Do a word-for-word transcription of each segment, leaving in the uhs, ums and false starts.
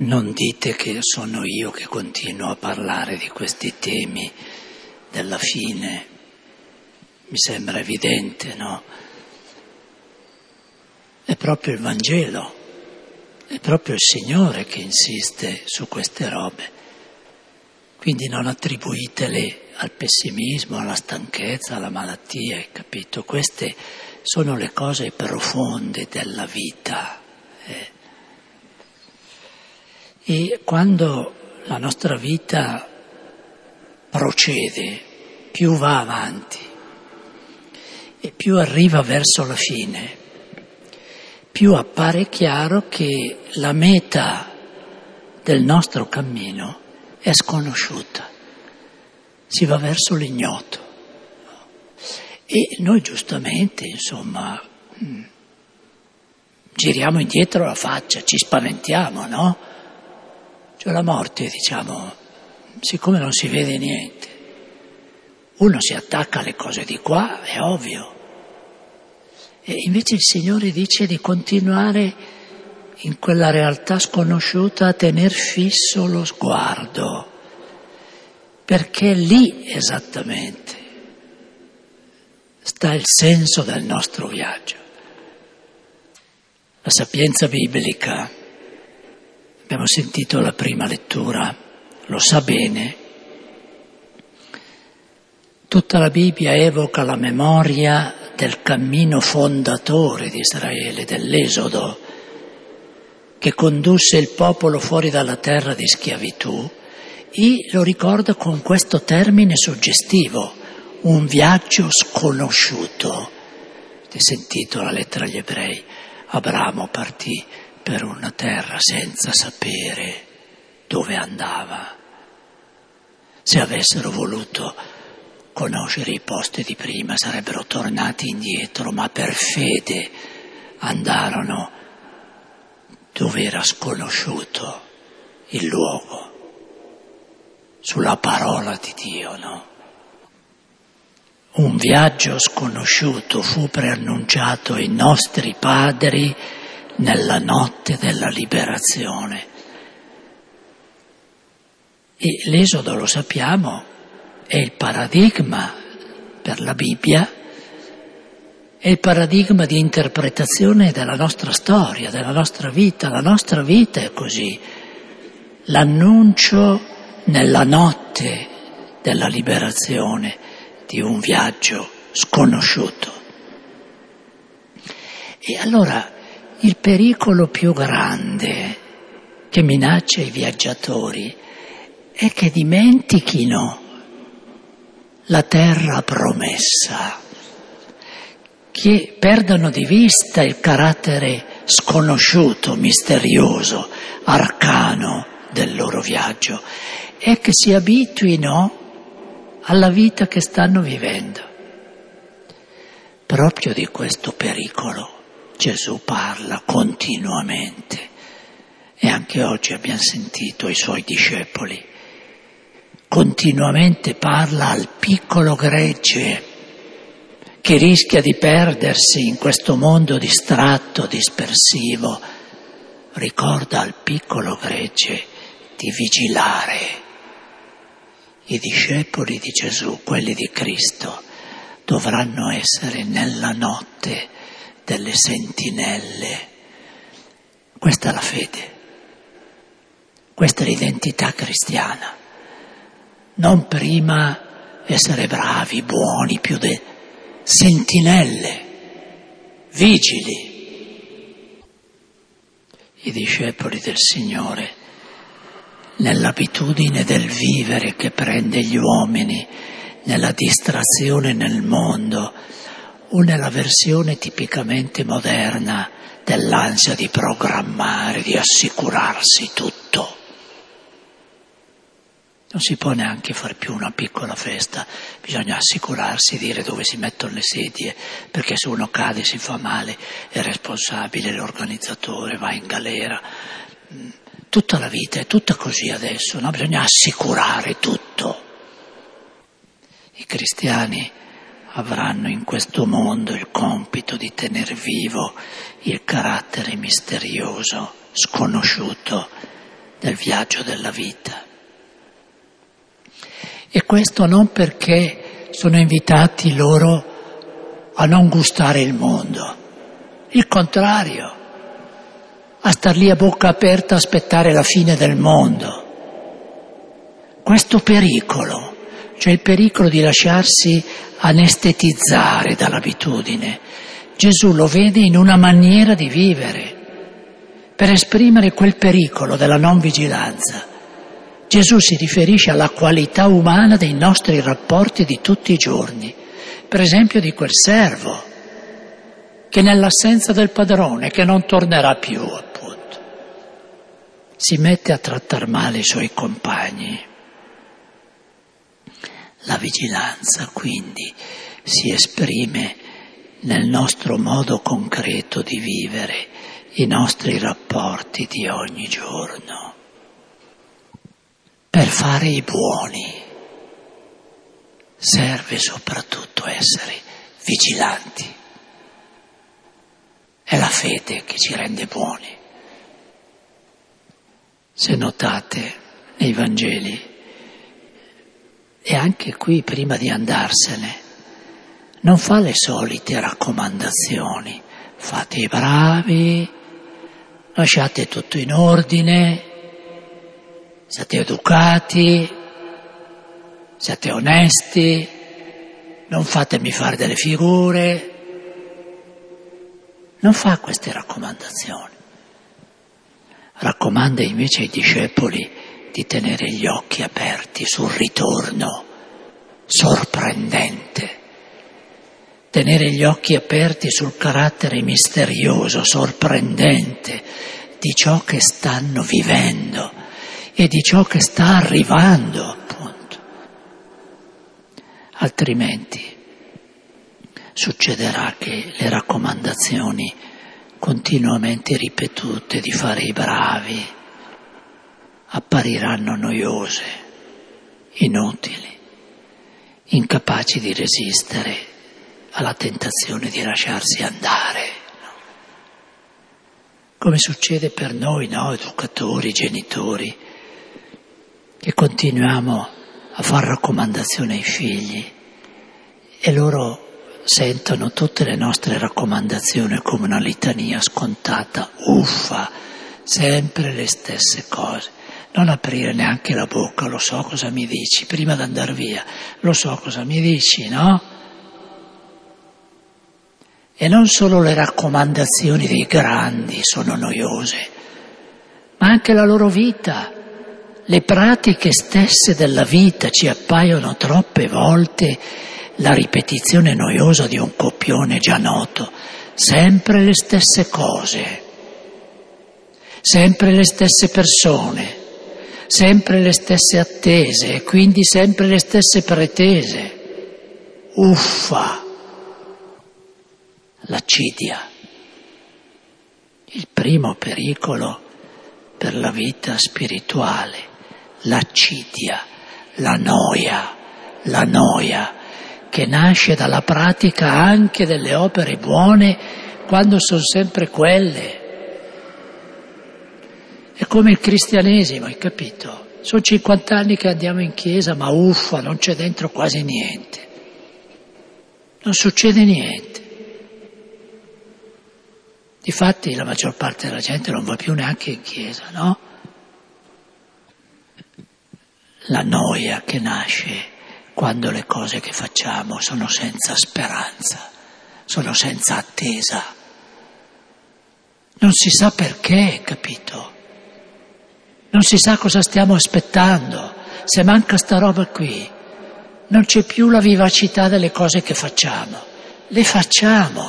Non dite che sono io che continuo a parlare di questi temi della fine. Mi sembra evidente, no? È proprio il Vangelo, è proprio il Signore che insiste su queste robe. Quindi non attribuitele al pessimismo, alla stanchezza, alla malattia, hai capito? Queste sono le cose profonde della vita. Eh. E quando la nostra vita procede, più va avanti e più arriva verso la fine, più appare chiaro che la meta del nostro cammino è sconosciuta, si va verso l'ignoto. E noi giustamente, insomma, giriamo indietro la faccia, ci spaventiamo, no? Cioè la morte, diciamo, siccome non si vede niente, uno si attacca alle cose di qua, è ovvio. E invece il Signore dice di continuare in quella realtà sconosciuta a tener fisso lo sguardo, perché lì esattamente sta il senso del nostro viaggio. La sapienza biblica, abbiamo sentito la prima lettura, lo sa bene. Tutta la Bibbia evoca la memoria del cammino fondatore di Israele, dell'Esodo, che condusse il popolo fuori dalla terra di schiavitù, e lo ricorda con questo termine suggestivo, un viaggio sconosciuto. Avete sentito la lettera agli Ebrei? Abramo partì per una terra senza sapere dove andava. Se avessero voluto conoscere i posti di prima sarebbero tornati indietro, ma per fede andarono dove era sconosciuto il luogo, sulla parola di Dio, no? Un viaggio sconosciuto fu preannunciato ai nostri padri nella notte della liberazione. E l'Esodo, lo sappiamo, è il paradigma per la Bibbia, è il paradigma di interpretazione della nostra storia, della nostra vita. La nostra vita è così, l'annuncio nella notte della liberazione di un viaggio sconosciuto. E allora il pericolo più grande che minaccia i viaggiatori è che dimentichino la terra promessa, che perdano di vista il carattere sconosciuto, misterioso, arcano del loro viaggio e che si abituino alla vita che stanno vivendo. Proprio di questo pericolo Gesù parla continuamente e anche oggi abbiamo sentito i suoi discepoli. Continuamente parla al piccolo gregge che rischia di perdersi in questo mondo distratto, dispersivo. Ricorda al piccolo gregge di vigilare. I discepoli di Gesù, quelli di Cristo, dovranno essere nella notte delle sentinelle. Questa è la fede, questa è l'identità cristiana. Non prima essere bravi, buoni, più de sentinelle, vigili. I discepoli del Signore, nell'abitudine del vivere che prende gli uomini, nella distrazione nel mondo, o nella versione tipicamente moderna dell'ansia di programmare, di assicurarsi tutto. Non si può neanche fare più una piccola festa, bisogna assicurarsi, dire dove si mettono le sedie, perché se uno cade si fa male, è responsabile l'organizzatore, va in galera. Tutta la vita è tutta così adesso, no? Bisogna assicurare tutto. I cristiani avranno in questo mondo il compito di tener vivo il carattere misterioso, sconosciuto del viaggio della vita. E questo non perché sono invitati loro a non gustare il mondo, il contrario, a star lì a bocca aperta a aspettare la fine del mondo. Questo pericolo, cioè il pericolo di lasciarsi anestetizzare dall'abitudine, Gesù lo vede in una maniera di vivere, per esprimere quel pericolo della non vigilanza. Gesù si riferisce alla qualità umana dei nostri rapporti di tutti i giorni, per esempio di quel servo, che nell'assenza del padrone, che non tornerà più, appunto, si mette a trattar male i suoi compagni. La vigilanza, quindi, si esprime nel nostro modo concreto di vivere i nostri rapporti di ogni giorno. Per fare i buoni serve soprattutto essere vigilanti. È la fede che ci rende buoni. Se notate nei Vangeli, e anche qui prima di andarsene, non fa le solite raccomandazioni. Fate i bravi, lasciate tutto in ordine, siate educati, siate onesti, non fatemi fare delle figure. Non fa queste raccomandazioni. Raccomanda invece ai discepoli di tenere gli occhi aperti sul ritorno sorprendente, tenere gli occhi aperti sul carattere misterioso, sorprendente di ciò che stanno vivendo e di ciò che sta arrivando, appunto. Altrimenti succederà che le raccomandazioni continuamente ripetute di fare i bravi appariranno noiose, inutili, incapaci di resistere alla tentazione di lasciarsi andare. No? Come succede per noi, no? Educatori, genitori, che continuiamo a fare raccomandazioni ai figli e loro sentono tutte le nostre raccomandazioni come una litania scontata, uffa, sempre le stesse cose. Non aprire neanche la bocca, lo so cosa mi dici, prima di andare via, lo so cosa mi dici, no? E non solo le raccomandazioni dei grandi sono noiose, ma anche la loro vita, le pratiche stesse della vita ci appaiono troppe volte la ripetizione noiosa di un copione già noto, sempre le stesse cose, sempre le stesse persone, sempre le stesse attese e quindi sempre le stesse pretese. Uffa! L'accidia. Il primo pericolo per la vita spirituale, l'accidia, la noia, la noia che nasce dalla pratica anche delle opere buone quando sono sempre quelle. È come il cristianesimo, hai capito? Sono cinquanta anni che andiamo in chiesa, ma uffa, non c'è dentro quasi niente. Non succede niente. Difatti la maggior parte della gente non va più neanche in chiesa, no? La noia che nasce quando le cose che facciamo sono senza speranza, sono senza attesa. Non si sa perché, capito? Non si sa cosa stiamo aspettando. Se manca sta roba qui, non c'è più la vivacità delle cose che facciamo. Le facciamo.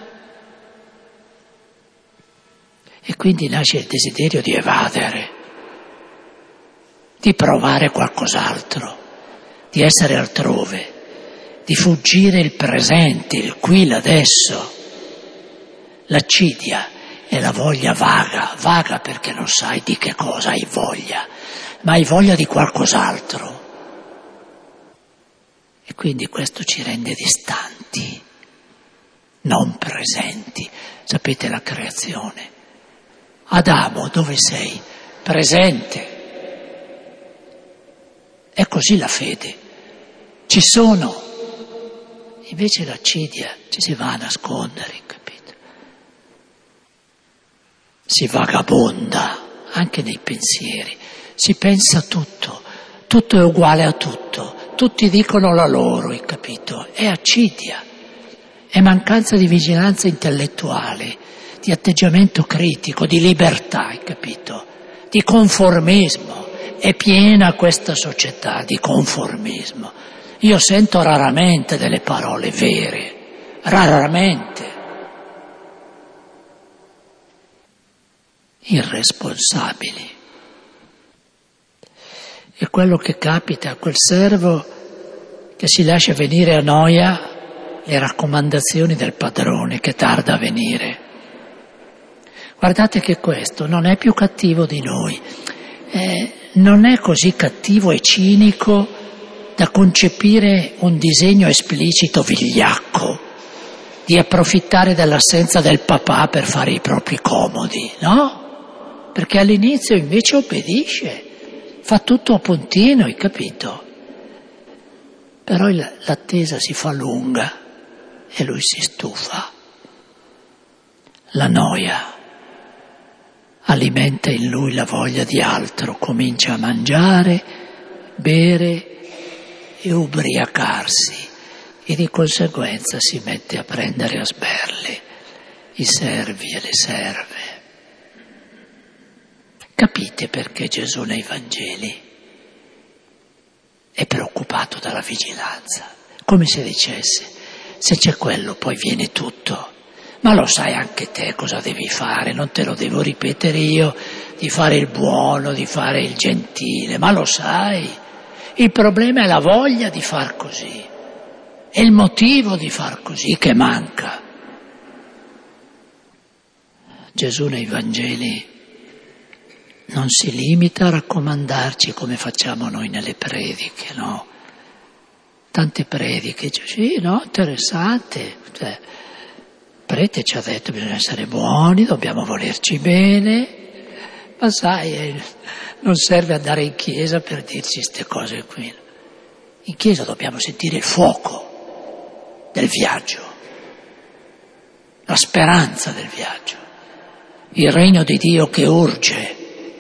E quindi nasce il desiderio di evadere, di provare qualcos'altro, di essere altrove, di fuggire il presente, il qui, l'adesso. L'accidia è la voglia vaga, vaga perché non sai di che cosa hai voglia, ma hai voglia di qualcos'altro. E quindi questo ci rende distanti, non presenti. Sapete la creazione? Adamo, dove sei? presente. È così la fede. Ci sono. Invece l'accidia ci si va a nascondere, capito? Si vagabonda anche nei pensieri, si pensa tutto, tutto è uguale a tutto, tutti dicono la loro, hai capito? È accidia, è mancanza di vigilanza intellettuale, di atteggiamento critico, di libertà, hai capito? Di conformismo. È piena questa società di conformismo. Io sento raramente delle parole vere, raramente. Irresponsabili. E quello che capita a quel servo che si lascia venire a noia le raccomandazioni del padrone che tarda a venire. Guardate che questo non è più cattivo di noi, eh, non è così cattivo e cinico da concepire un disegno esplicito vigliacco, di approfittare dell'assenza del papà per fare i propri comodi, no? Perché all'inizio invece obbedisce, fa tutto a puntino, hai capito? Però l'attesa si fa lunga e lui si stufa. La noia alimenta in lui la voglia di altro, comincia a mangiare, bere e ubriacarsi e di conseguenza si mette a prendere a sberle i servi e le serve. Capite perché Gesù nei Vangeli è preoccupato dalla vigilanza, come se dicesse: se c'è quello poi viene tutto. Ma lo sai anche te cosa devi fare, non te lo devo ripetere io, di fare il buono, di fare il gentile, ma lo sai. Il problema è la voglia di far così, è il motivo di far così che manca. Gesù nei Vangeli non si limita a raccomandarci come facciamo noi nelle prediche, no? Tante prediche, dice, sì, no, interessante, cioè, il prete ci ha detto bisogna essere buoni, dobbiamo volerci bene, ma sai, eh, non serve andare in chiesa per dirci queste cose qui. In chiesa dobbiamo sentire il fuoco del viaggio, la speranza del viaggio, il regno di Dio che urge.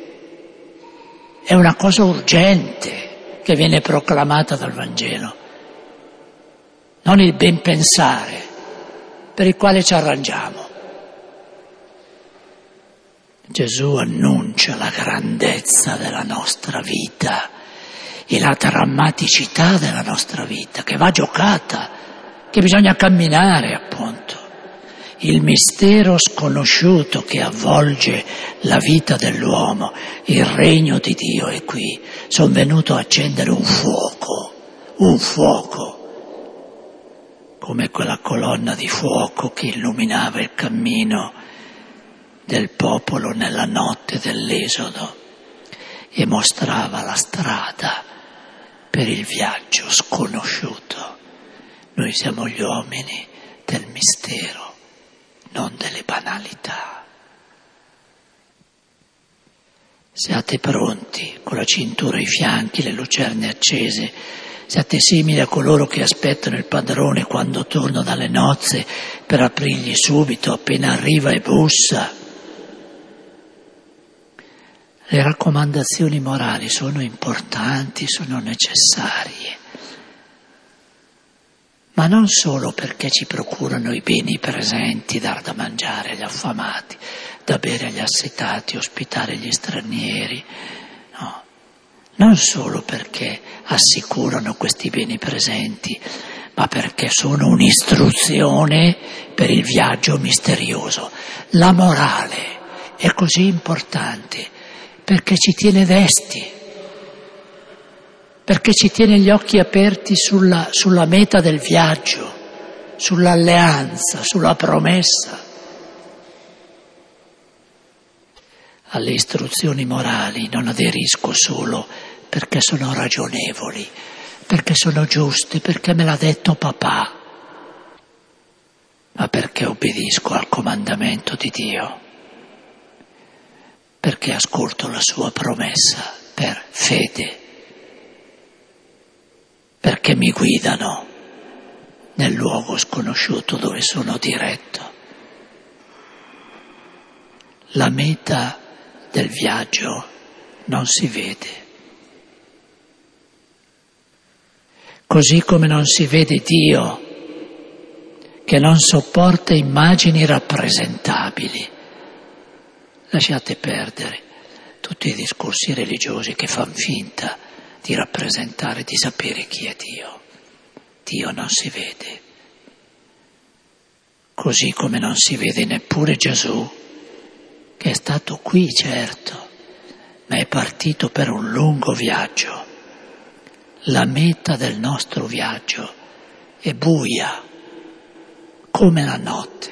È una cosa urgente che viene proclamata dal Vangelo, non il ben pensare per il quale ci arrangiamo. Gesù annuncia la grandezza della nostra vita e la drammaticità della nostra vita, che va giocata, che bisogna camminare, appunto. Il mistero sconosciuto che avvolge la vita dell'uomo, il regno di Dio è qui. Sono venuto a accendere un fuoco, un fuoco, come quella colonna di fuoco che illuminava il cammino del popolo nella notte dell'Esodo e mostrava la strada per il viaggio sconosciuto. Noi siamo gli uomini del mistero, non delle banalità. Siate pronti, con la cintura ai fianchi, le lucerne accese, siate simili a coloro che aspettano il padrone quando torna dalle nozze per aprirgli subito appena arriva e bussa. Le raccomandazioni morali sono importanti, sono necessarie, ma non solo perché ci procurano i beni presenti, dar da mangiare agli affamati, da bere agli assetati, ospitare gli stranieri, no, non solo perché assicurano questi beni presenti, ma perché sono un'istruzione per il viaggio misterioso. La morale è così importante perché ci tiene desti, perché ci tiene gli occhi aperti sulla, sulla meta del viaggio, sull'alleanza, sulla promessa. Alle istruzioni morali non aderisco solo perché sono ragionevoli, perché sono giuste, perché me l'ha detto papà, ma perché obbedisco al comandamento di Dio, perché perché ascolto la sua promessa per fede, perché mi guidano nel luogo sconosciuto dove sono diretto. La meta del viaggio non si vede. Così come non si vede Dio, che non sopporta immagini rappresentabili. Lasciate perdere tutti i discorsi religiosi che fanno finta di rappresentare, di sapere chi è Dio. Dio non si vede. Così come non si vede neppure Gesù, che è stato qui, certo, ma è partito per un lungo viaggio. La meta del nostro viaggio è buia, come la notte.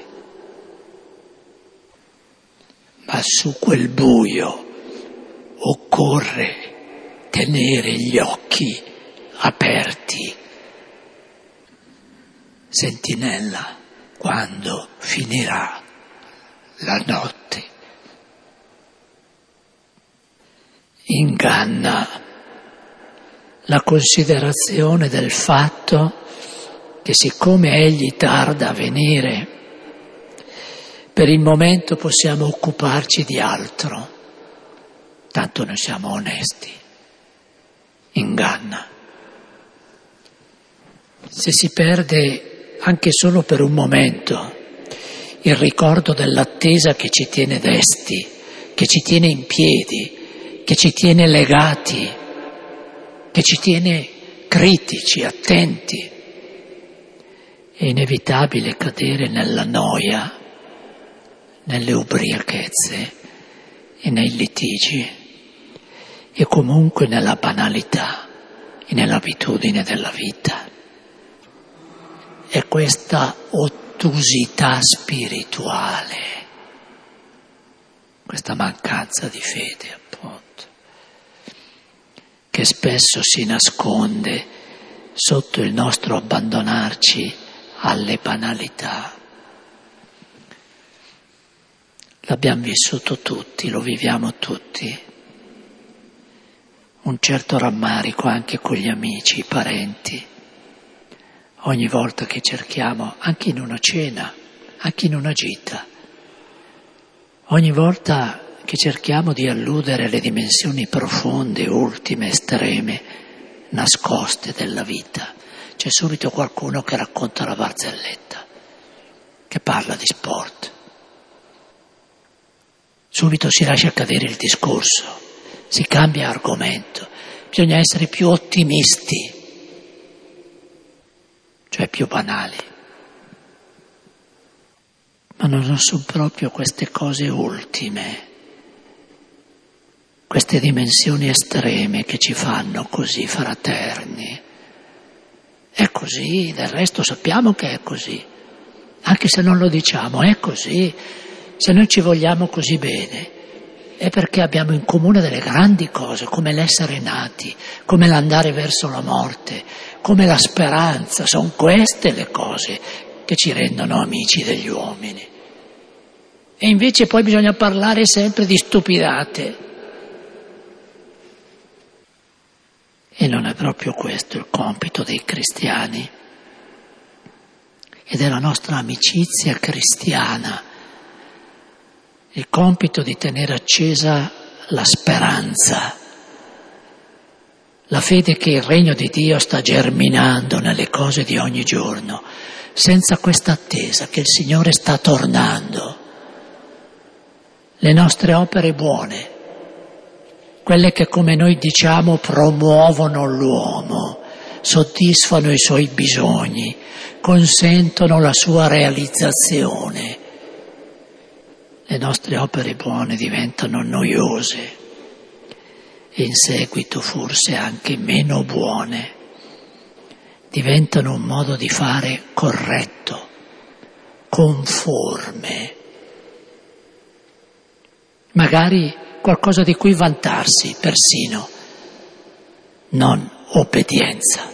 Ma su quel buio occorre tenere gli occhi aperti. Sentinella, quando finirà la notte. Inganna la considerazione del fatto che siccome egli tarda a venire, per il momento possiamo occuparci di altro, tanto noi siamo onesti. Inganna. Se si perde anche solo per un momento il ricordo dell'attesa che ci tiene desti, che ci tiene in piedi, che ci tiene legati, che ci tiene critici, attenti, è inevitabile cadere nella noia, nelle ubriachezze e nei litigi e comunque nella banalità e nell'abitudine della vita. È questa ottusità spirituale, questa mancanza di fede, appunto, che spesso si nasconde sotto il nostro abbandonarci alle banalità. L'abbiamo vissuto tutti, lo viviamo tutti. Un certo rammarico anche con gli amici, i parenti. Ogni volta che cerchiamo, anche in una cena, anche in una gita, ogni volta che cerchiamo di alludere alle dimensioni profonde, ultime, estreme, nascoste della vita, c'è subito qualcuno che racconta la barzelletta, che parla di sport. Subito si lascia cadere il discorso, si cambia argomento, bisogna essere più ottimisti, cioè più banali. Ma non sono proprio queste cose ultime, queste dimensioni estreme che ci fanno così fraterni. È così, del resto sappiamo che è così, anche se non lo diciamo, è così. Se noi ci vogliamo così bene, è perché abbiamo in comune delle grandi cose, come l'essere nati, come l'andare verso la morte, come la speranza. Sono queste le cose che ci rendono amici degli uomini. E invece poi bisogna parlare sempre di stupidate. E non è proprio questo il compito dei cristiani e della nostra amicizia cristiana. Il compito di tenere accesa la speranza, la fede che il regno di Dio sta germinando nelle cose di ogni giorno, senza questa attesa che il Signore sta tornando. Le nostre opere buone, quelle che come noi diciamo promuovono l'uomo, soddisfano i suoi bisogni, consentono la sua realizzazione. Le nostre opere buone diventano noiose e in seguito forse anche meno buone, diventano un modo di fare corretto, conforme, magari qualcosa di cui vantarsi persino, non obbedienza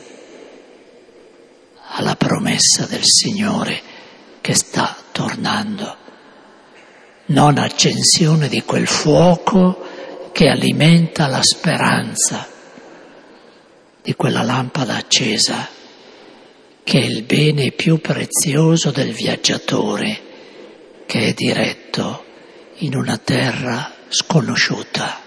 alla promessa del Signore che sta tornando. Non accensione di quel fuoco che alimenta la speranza di quella lampada accesa, che è il bene più prezioso del viaggiatore che è diretto in una terra sconosciuta.